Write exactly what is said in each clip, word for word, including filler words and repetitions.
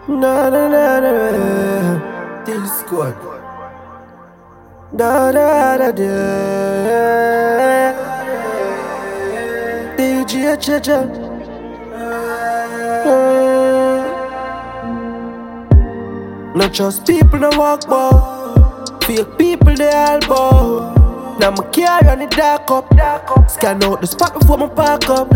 Na na na na na. Till squad. Da da da da. D J Chacha. Not just people no walk bout, fake people they all bout. Now my car on the dark up, scan out the spot before my park up.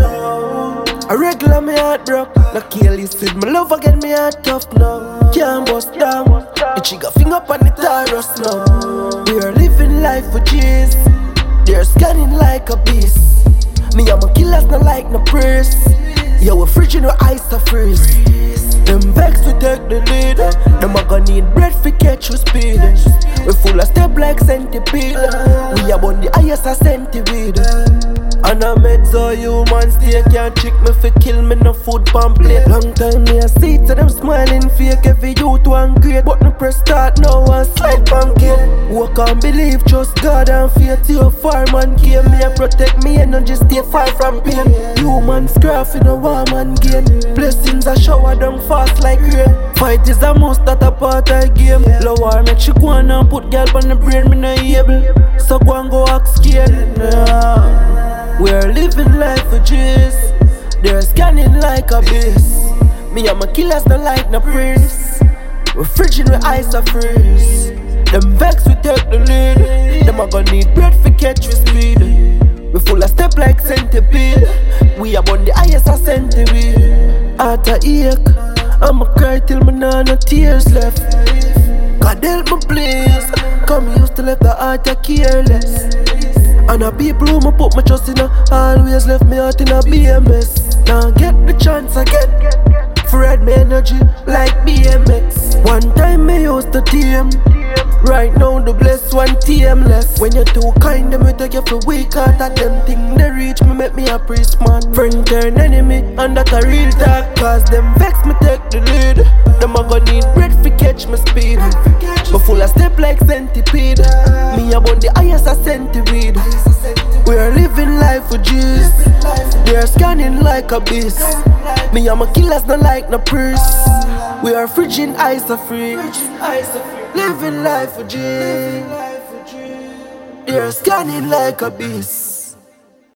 A regular me heart broke, no careless with my love again me heart tough now. Can't bust down, the trigger finger up on the Taurus now. We are living life for G's, they're scanning like a beast. Me and my killers not like no praise. Yeah, we're friggin' with ice to freeze. Them vex we take the lead. Them a gonna need bread fi catch with speed. We full of step like centipede. We are on the highest of centipede. And I met so human stay can't trick me fi kill me no food pamphlet. Long time me a see to them smiling fake. Every youth one great, but no press start now and slide banking. Who can't believe trust God and faith. Your fireman came me and protect me energy stay far from pain. Humans craft in a warm and gain. Blessings a shower down fast like rain. Fight is a must that a part of the game. Lower make she go on and put girl on the brain me no able. So go and go ask again. Yeah. We're living life for G's, they're scanning like a beast. Me and my killers don't like no praise. We're friggin' with ice of freeze. Them vex we take the lead. Them a gonna need bread for catch with speed. We full of step like centipede. We are on the highest of centipede. Heart a ache, I'ma cry till me nah no tears left. God help me please, come used to let the heart a careless. And the people who me put my trust in a always left me out in a B M S. Now get the chance again, Fred me energy like B M X. One time me used to T M, right now the bless one T M less. When you're too kind, them we take you for weak heart. At them thing they reach me, make me a priest man. Friend turn enemy, and that a real talk. Cause them vex me take the lead. Them a gonna need bread fi catch my speed. Me full of step like centipede. Me about the highest of centipede. We are living life for G's, they're scanning like a beast. Me and my killers not like no priest. We are friggin' ice of free. Living life for G's, they're scanning like a beast.